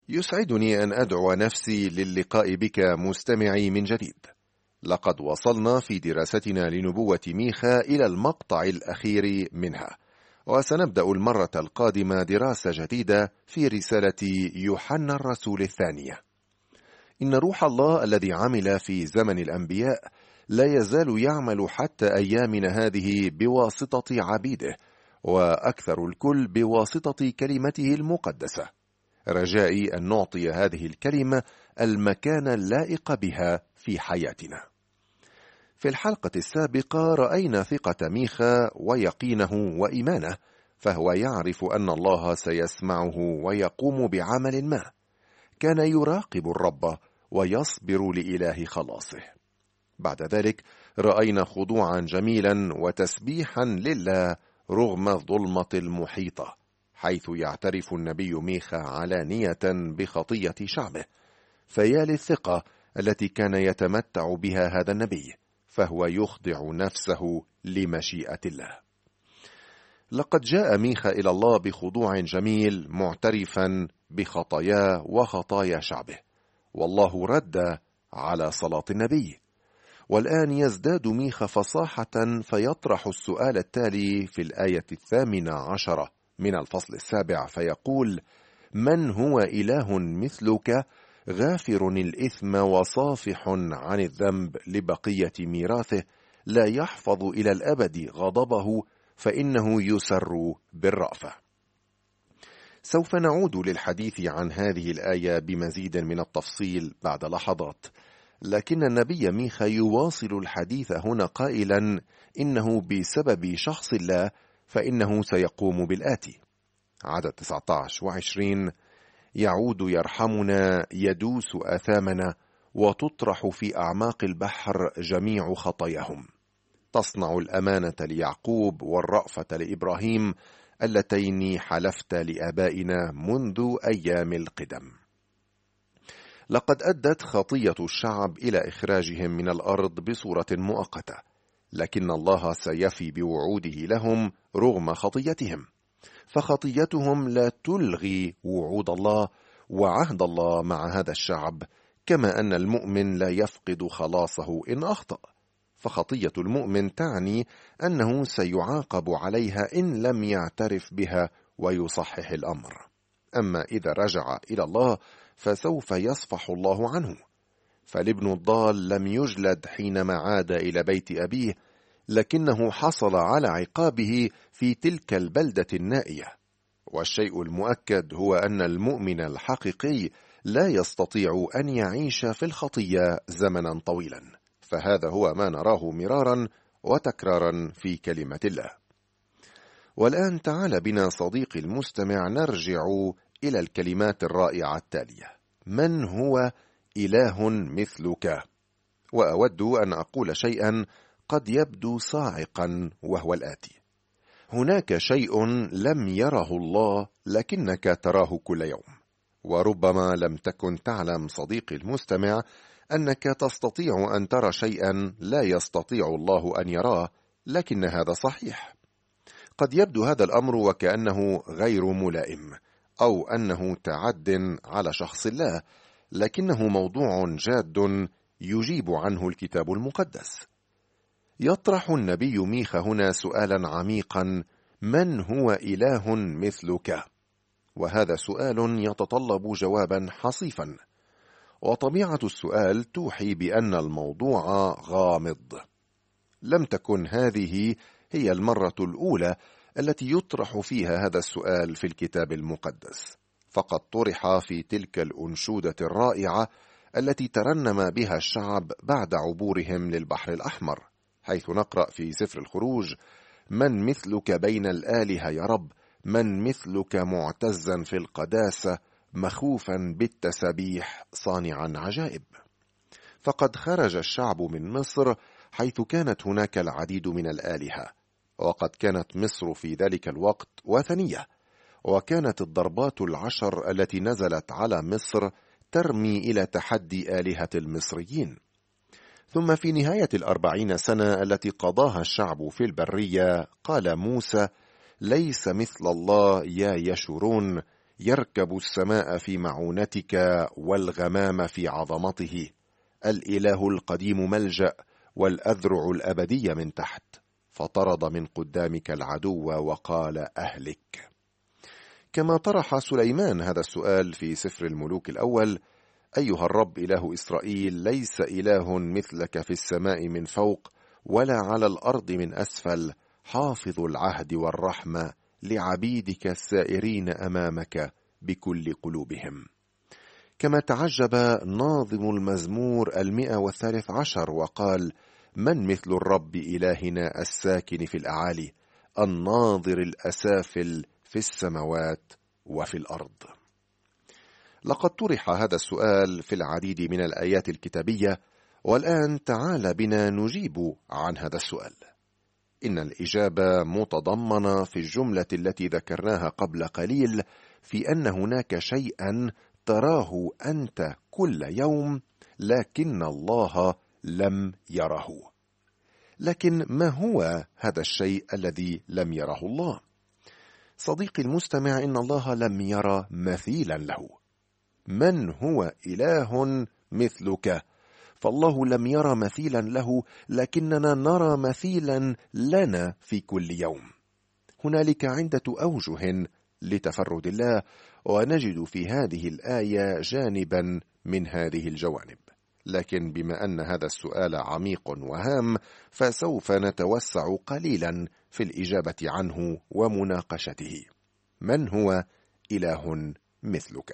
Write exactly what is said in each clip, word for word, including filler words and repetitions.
يسعدني أن أدعو نفسي للقاء بك مستمعي من جديد. لقد وصلنا في دراستنا لنبوة ميخا إلى المقطع الأخير منها، وسنبدأ المرة القادمة دراسة جديدة في رسالة يوحنا الرسول الثانية. إن روح الله الذي عمل في زمن الأنبياء لا يزال يعمل حتى أيامنا هذه بواسطة عبيده، وأكثر الكل بواسطة كلمته المقدسة. رجائي أن نعطي هذه الكلمة المكان اللائق بها في حياتنا. في الحلقة السابقة رأينا ثقة ميخا ويقينه وإيمانه، فهو يعرف أن الله سيسمعه ويقوم بعمل ما. كان يراقب الرب ويصبر لإله خلاصه. بعد ذلك رأينا خضوعا جميلا وتسبيحا لله رغم الظلمة المحيطة، حيث يعترف النبي ميخا علانية بخطية شعبه. فيا للثقة التي كان يتمتع بها هذا النبي، فهو يخضع نفسه لمشيئة الله. لقد جاء ميخا إلى الله بخضوع جميل معترفا بخطاياه وخطايا شعبه، والله رد على صلاة النبي. والآن يزداد ميخا فصاحة فيطرح السؤال التالي في الآية الثامنة عشرة من الفصل السابع، فيقول: من هو إله مثلك غافر الإثم وصافح عن الذنب لبقية ميراثه، لا يحفظ إلى الأبد غضبه، فإنه يسر بالرأفة. سوف نعود للحديث عن هذه الآية بمزيد من التفصيل بعد لحظات، لكن النبي ميخا يواصل الحديث هنا قائلا إنه بسبب شخص الله فإنه سيقوم بالآتي. عدد تسعة عشر وعشرين: يعود يرحمنا، يدوس آثامنا، وتطرح في أعماق البحر جميع خطاياهم. تصنع الأمانة ليعقوب والرأفة لإبراهيم، اللتين حلفت لآبائنا منذ أيام القدم. لقد أدت خطية الشعب إلى إخراجهم من الأرض بصورة مؤقتة، لكن الله سيفي بوعوده لهم رغم خطيتهم، فخطيتهم لا تلغي وعود الله وعهد الله مع هذا الشعب، كما أن المؤمن لا يفقد خلاصه إن أخطأ. فخطية المؤمن تعني أنه سيعاقب عليها إن لم يعترف بها ويصحح الأمر. أما إذا رجع إلى الله فسوف يصفح الله عنه. فالابن الضال لم يجلد حينما عاد إلى بيت أبيه، لكنه حصل على عقابه في تلك البلدة النائية. والشيء المؤكد هو أن المؤمن الحقيقي لا يستطيع أن يعيش في الخطية زمنا طويلا، فهذا هو ما نراه مرارا وتكرارا في كلمة الله. والآن تعال بنا صديقي المستمع نرجع إلى الكلمات الرائعة التالية: من هو إله مثلك؟ وأود أن أقول شيئا قد يبدو صاعقا، وهو الآتي: هناك شيء لم يره الله لكنك تراه كل يوم. وربما لم تكن تعلم صديقي المستمع أنك تستطيع أن ترى شيئا لا يستطيع الله أن يراه، لكن هذا صحيح. قد يبدو هذا الأمر وكأنه غير ملائم، أو أنه تعد على شخص الله، لكنه موضوع جاد يجيب عنه الكتاب المقدس. يطرح النبي ميخا هنا سؤالا عميقا: من هو إله مثلك؟ وهذا سؤال يتطلب جوابا حصيفا، وطبيعة السؤال توحي بأن الموضوع غامض. لم تكن هذه هي المرة الأولى التي يطرح فيها هذا السؤال في الكتاب المقدس، فقد طرح في تلك الأنشودة الرائعة التي ترنم بها الشعب بعد عبورهم للبحر الأحمر، حيث نقرأ في سفر الخروج: من مثلك بين الآلهة يا رب، من مثلك معتزا في القداسة، مخوفا بالتسبيح صانعا عجائب. فقد خرج الشعب من مصر حيث كانت هناك العديد من الآلهة، وقد كانت مصر في ذلك الوقت وثنية، وكانت الضربات العشر التي نزلت على مصر ترمي إلى تحدي آلهة المصريين. ثم في نهاية الأربعين سنة التي قضاها الشعب في البرية قال موسى: ليس مثل الله يا يشورون، يركب السماء في معونتك والغمام في عظمته، الإله القديم ملجأ والأذرع الأبدية من تحت، فطرد من قدامك العدو وقال أهلك. كما طرح سليمان هذا السؤال في سفر الملوك الأول: أيها الرب إله إسرائيل، ليس إله مثلك في السماء من فوق ولا على الأرض من أسفل، حافظ العهد والرحمة لعبيدك السائرين أمامك بكل قلوبهم. كما تعجب ناظم المزمور المئة والثالث عشر وقال: من مثل الرب إلهنا الساكن في الأعالي، الناظر الأسافل في السماوات وفي الأرض. لقد طرح هذا السؤال في العديد من الآيات الكتابية، والآن تعال بنا نجيب عن هذا السؤال. إن الإجابة متضمنة في الجملة التي ذكرناها قبل قليل، في أن هناك شيئا تراه أنت كل يوم لكن الله لم يره. لكن ما هو هذا الشيء الذي لم يره الله؟ صديقي المستمع، إن الله لم يرى مثيلا له. من هو إله مثلك؟ فالله لم يرى مثيلا له، لكننا نرى مثيلا لنا في كل يوم. هنالك عدة أوجه لتفرد الله، ونجد في هذه الآية جانبا من هذه الجوانب. لكن بما أن هذا السؤال عميق وهام، فسوف نتوسع قليلا في الإجابة عنه ومناقشته. من هو إله مثلك؟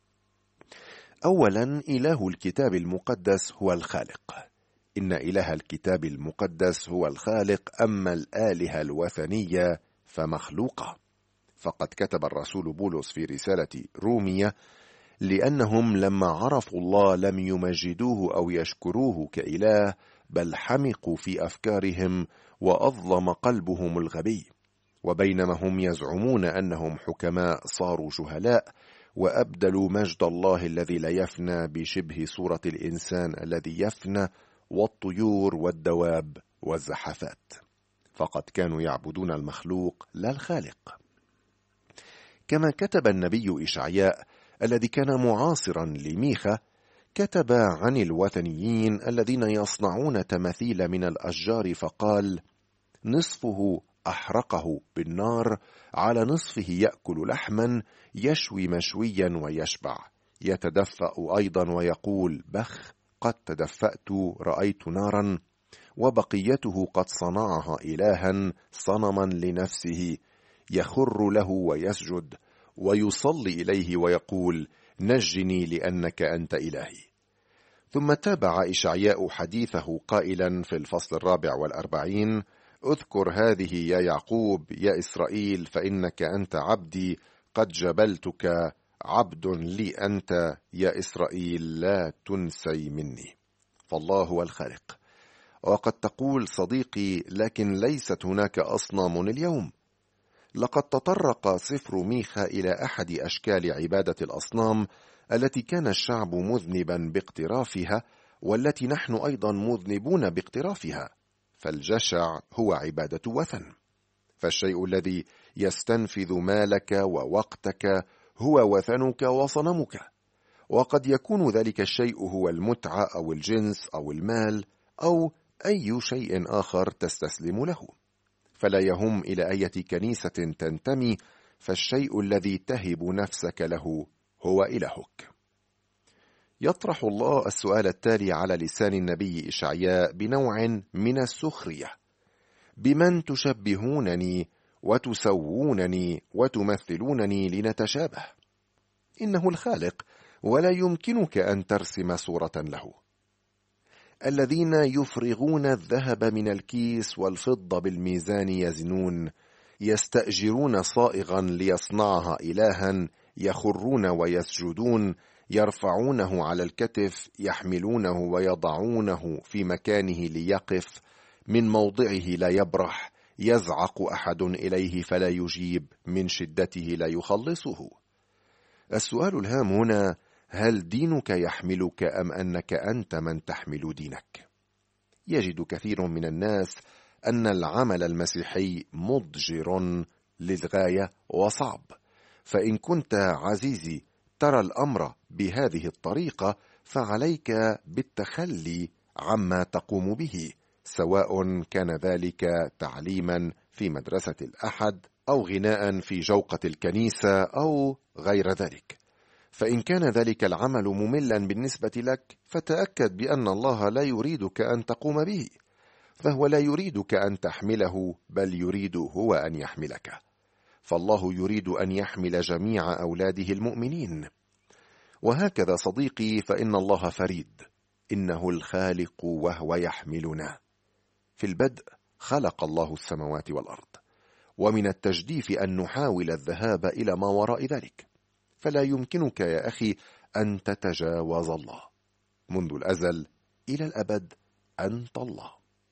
أولا، إله الكتاب المقدس هو الخالق. إن إله الكتاب المقدس هو الخالق، أما الآلهة الوثنية فمخلوقة. فقد كتب الرسول بولس في رسالة رومية: لأنهم لما عرفوا الله لم يمجدوه أو يشكروه كإله، بل حمقوا في أفكارهم وأظلم قلبهم الغبي، وبينما هم يزعمون أنهم حكماء صاروا جهلاء، وأبدلوا مجد الله الذي لا يفنى بشبه صورة الإنسان الذي يفنى والطيور والدواب والزحفات. فقد كانوا يعبدون المخلوق لا الخالق. كما كتب النبي إشعياء الذي كان معاصرا لميخا، كتب عن الوثنيين الذين يصنعون تماثيل من الأشجار فقال: نصفه أحرقه بالنار، على نصفه يأكل لحما، يشوي مشويا ويشبع، يتدفأ أيضا ويقول: بخ، قد تدفأت رأيت نارا. وبقيته قد صنعها إلها صنما لنفسه، يخر له ويسجد ويصلي إليه ويقول: نجني لأنك أنت إلهي. ثم تابع إشعياء حديثه قائلا في الفصل الرابع والأربعين: اذكر هذه يا يعقوب، يا إسرائيل، فإنك أنت عبدي، قد جبلتك، عبد لي أنت، يا إسرائيل، لا تنسي مني. فالله هو الخالق. وقد تقول صديقي: لكن ليست هناك أصنام اليوم. لقد تطرق سفر ميخا إلى أحد أشكال عبادة الأصنام التي كان الشعب مذنبا باقترافها، والتي نحن أيضا مذنبون باقترافها. فالجشع هو عبادة وثن، فالشيء الذي يستنفذ مالك ووقتك هو وثنك وصنمك. وقد يكون ذلك الشيء هو المتعة أو الجنس أو المال أو أي شيء آخر تستسلم له. فلا يهم إلى أي كنيسة تنتمي، فالشيء الذي تهب نفسك له هو إلهك. يطرح الله السؤال التالي على لسان النبي إشعياء بنوع من السخرية: بمن تشبهونني وتسوونني وتمثلونني لنتشابه؟ إنه الخالق، ولا يمكنك أن ترسم صورة له. الذين يفرغون الذهب من الكيس والفضة بالميزان يزنون، يستأجرون صائغا ليصنعها إلها، يخرون ويسجدون، يرفعونه على الكتف، يحملونه ويضعونه في مكانه ليقف، من موضعه لا يبرح، يزعق أحد إليه فلا يجيب، من شدته لا يخلصه. السؤال الهام هنا: هل دينك يحملك أم أنك أنت من تحمل دينك؟ يجد كثير من الناس أن العمل المسيحي مضجر للغاية وصعب، فإن كنت عزيزي ترى الأمر بهذه الطريقة فعليك بالتخلي عما تقوم به، سواء كان ذلك تعليما في مدرسة الأحد أو غناء في جوقة الكنيسة أو غير ذلك. فإن كان ذلك العمل مملا بالنسبة لك فتأكد بأن الله لا يريدك أن تقوم به، فهو لا يريدك أن تحمله بل يريد هو أن يحملك، فالله يريد أن يحمل جميع أولاده المؤمنين. وهكذا صديقي فإن الله فريد، إنه الخالق وهو يحملنا. في البدء خلق الله السماوات والأرض، ومن التجديف أن نحاول الذهاب إلى ما وراء ذلك، فلا يمكنك يا أخي أن تتجاوز الله. منذ الأزل إلى الأبد أنت الله.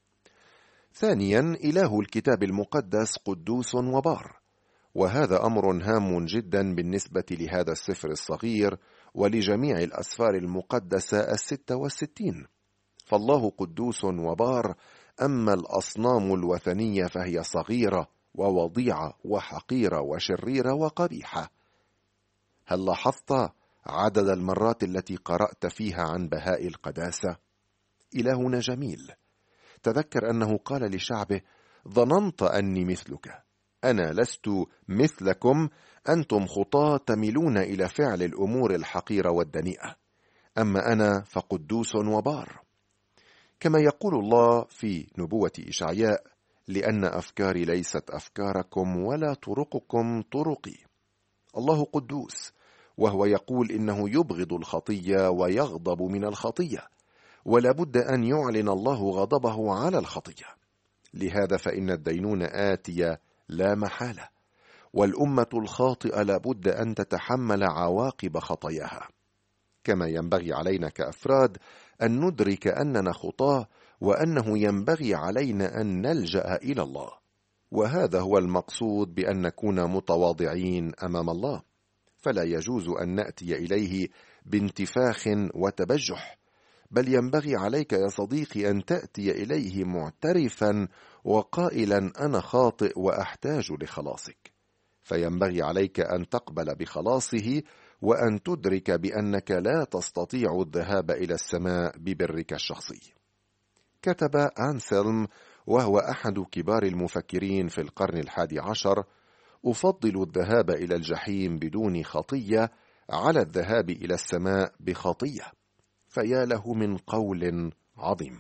ثانيا، إله الكتاب المقدس قدوس وبار، وهذا أمر هام جدا بالنسبة لهذا السفر الصغير ولجميع الأسفار المقدسة الستة والستين، فالله قدوس وبار، أما الأصنام الوثنية فهي صغيرة ووضيعة وحقيرة وشريرة وقبيحة. هل لاحظت عدد المرات التي قرأت فيها عن بهاء القداسة؟ إلهنا جميل. تذكر أنه قال لشعبه: ظننت أني مثلك، أنا لست مثلكم، أنتم خطاة تميلون إلى فعل الأمور الحقيرة والدنيئة، أما أنا فقدوس وبار. كما يقول الله في نبوة إشعياء: لأن أفكاري ليست أفكاركم ولا طرقكم طرقي. الله قدوس، وهو يقول إنه يبغض الخطية ويغضب من الخطية، ولا بد أن يعلن الله غضبه على الخطية. لهذا فإن الدينونة آتية لا محالة، والأمة الخاطئة لا بد أن تتحمل عواقب خطاياها. كما ينبغي علينا كأفراد أن ندرك أننا خطاة، وأنه ينبغي علينا أن نلجأ إلى الله، وهذا هو المقصود بأن نكون متواضعين أمام الله. فلا يجوز أن نأتي إليه بانتفاخ وتبجح، بل ينبغي عليك يا صديقي أن تأتي إليه معترفا وقائلا: أنا خاطئ وأحتاج لخلاصك. فينبغي عليك أن تقبل بخلاصه، وأن تدرك بأنك لا تستطيع الذهاب إلى السماء ببرك الشخصي. كتب أنسلم وهو أحد كبار المفكرين في القرن الحادي عشر: أفضل الذهاب إلى الجحيم بدون خطية على الذهاب إلى السماء بخطية. فيا له من قول عظيم.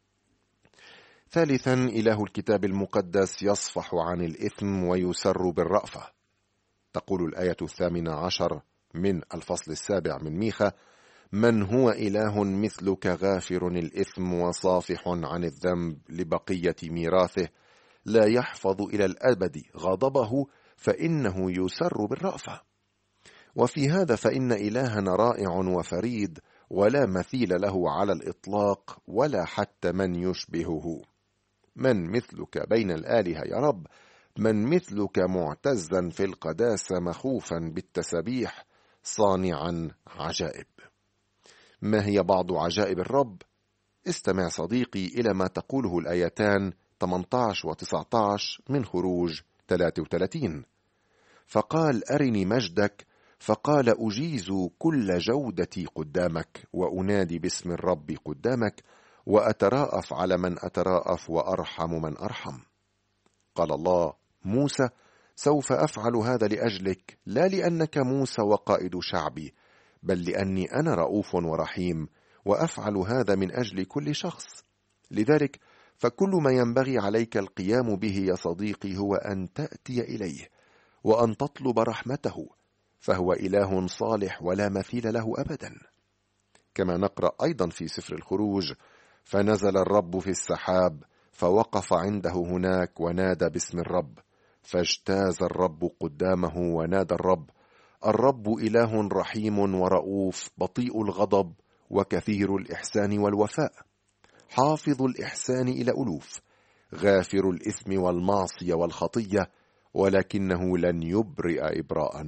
ثالثا، إله الكتاب المقدس يصفح عن الإثم ويسر بالرأفة. تقول الآية الثامنة عشر من الفصل السابع من ميخا: من هو إله مثلك غافر الإثم وصافح عن الذنب لبقية ميراثه، لا يحفظ إلى الأبد غضبه، فإنه يسر بالرأفة. وفي هذا فإن إلهنا رائع وفريد، ولا مثيل له على الإطلاق ولا حتى من يشبهه. من مثلك بين الآلهة يا رب؟ من مثلك معتزا في القداسة مخوفا بالتسبيح صانعا عجائب؟ ما هي بعض عجائب الرب؟ استمع صديقي إلى ما تقوله الآيتان ثمانية عشر و تسعة عشر من خروج ثلاثة وثلاثين: فقال: أرني مجدك، فقال: أجيز كل جودتي قدامك، وأنادي باسم الرب قدامك، وأتراءف على من أتراءف، وأرحم من أرحم. قال الله: موسى، سوف أفعل هذا لأجلك، لا لأنك موسى وقائد شعبي، بل لأني أنا رؤوف ورحيم، وأفعل هذا من أجل كل شخص. لذلك فكل ما ينبغي عليك القيام به يا صديقي هو أن تأتي إليه وأن تطلب رحمته، فهو إله صالح ولا مثيل له أبدا. كما نقرأ أيضا في سفر الخروج: فنزل الرب في السحاب، فوقف عنده هناك ونادى باسم الرب، فاجتاز الرب قدامه ونادى الرب: الرب إله رحيم ورؤوف، بطيء الغضب وكثير الإحسان والوفاء، حافظ الإحسان إلى ألوف، غافر الإثم والمعصية والخطية، ولكنه لن يبرئ إبراء.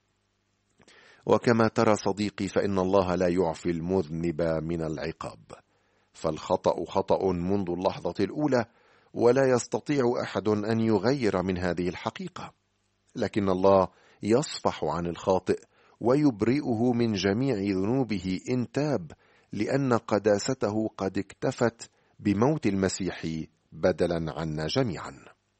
وكما ترى صديقي فإن الله لا يعفي المذنب من العقاب، فالخطأ خطأ منذ اللحظة الأولى، ولا يستطيع أحد أن يغير من هذه الحقيقة. لكن الله يصفح عن الخاطئ ويبرئه من جميع ذنوبه إن تاب، لأن قداسته قد اكتفت بموت المسيح بدلا عنا جميعا.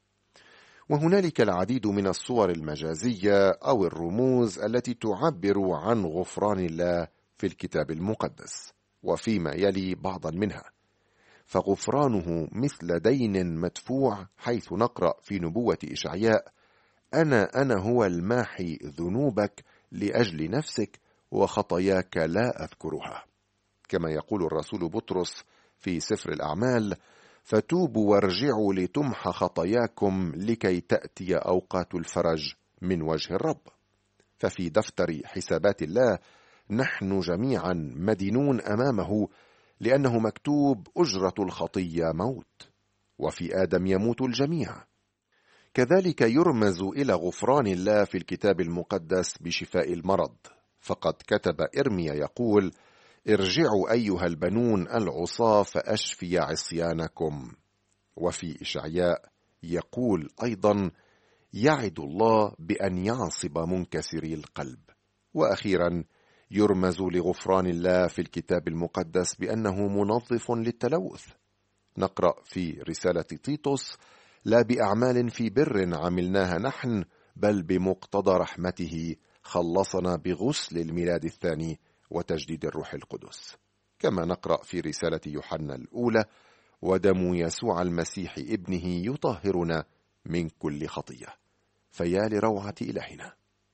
وهنالك العديد من الصور المجازية أو الرموز التي تعبر عن غفران الله في الكتاب المقدس، وفيما يلي بعضا منها. فغفرانه مثل دين مدفوع، حيث نقرأ في نبوة إشعياء: أنا أنا هو الماحي ذنوبك لأجل نفسك وخطاياك لا أذكرها. كما يقول الرسول بطرس في سفر الأعمال: فتوبوا وارجعوا لتمحى خطاياكم لكي تأتي أوقات الفرج من وجه الرب. ففي دفتر حسابات الله نحن جميعا مدينون أمامه، لأنه مكتوب: أجرة الخطية موت، وفي آدم يموت الجميع. كذلك يرمز إلى غفران الله في الكتاب المقدس بشفاء المرض، فقد كتب إرميا يقول: ارجعوا أيها البنون العصاة فأشفي عصيانكم. وفي إشعياء يقول أيضا: يعد الله بأن يعصب منكسري القلب. وأخيرا يرمز لغفران الله في الكتاب المقدس بأنه منظف للتلوث. نقرأ في رسالة تيتوس: لا بأعمال في بر عملناها نحن، بل بمقتضى رحمته خلصنا بغسل الميلاد الثاني وتجديد الروح القدس. كما نقرأ في رسالة يوحنا الأولى: ودم يسوع المسيح ابنه يطهرنا من كل خطية. فيا لروعة إلهنا!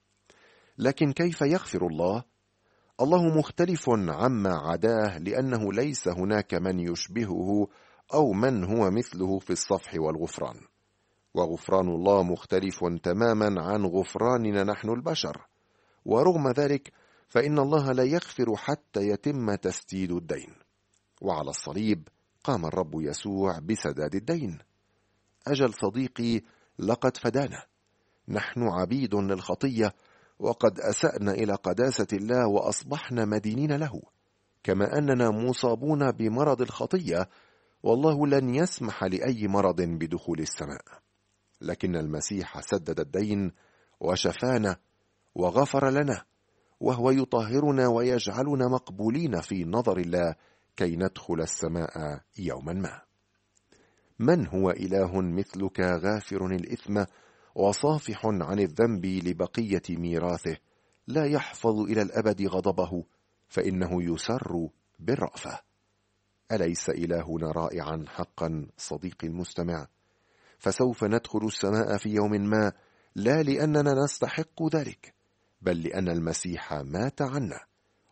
لكن كيف يغفر الله؟ الله مختلف عما عداه، لأنه ليس هناك من يشبهه أو من هو مثله في الصفح والغفران. وغفران الله مختلف تماما عن غفراننا نحن البشر، ورغم ذلك فإن الله لا يغفر حتى يتم تسديد الدين. وعلى الصليب قام الرب يسوع بسداد الدين. أجل صديقي، لقد فدانا. نحن عبيد للخطية، وقد أسأنا إلى قداسة الله وأصبحنا مدينين له، كما أننا مصابون بمرض الخطية، والله لن يسمح لأي مرض بدخول السماء. لكن المسيح سدد الدين وشفانا وغفر لنا، وهو يطهرنا ويجعلنا مقبولين في نظر الله كي ندخل السماء يوما ما. من هو إله مثلك غافر الإثم وصافح عن الذنب لبقية ميراثه، لا يحفظ إلى الأبد غضبه، فإنه يسر بالرأفة؟ أليس إلهنا رائعا حقا صديقي المستمع؟ فسوف ندخل السماء في يوم ما، لا لأننا نستحق ذلك، بل لأن المسيح مات عنا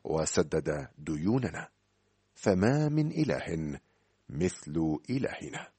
وسدد ديوننا. فما من إله مثل إلهنا.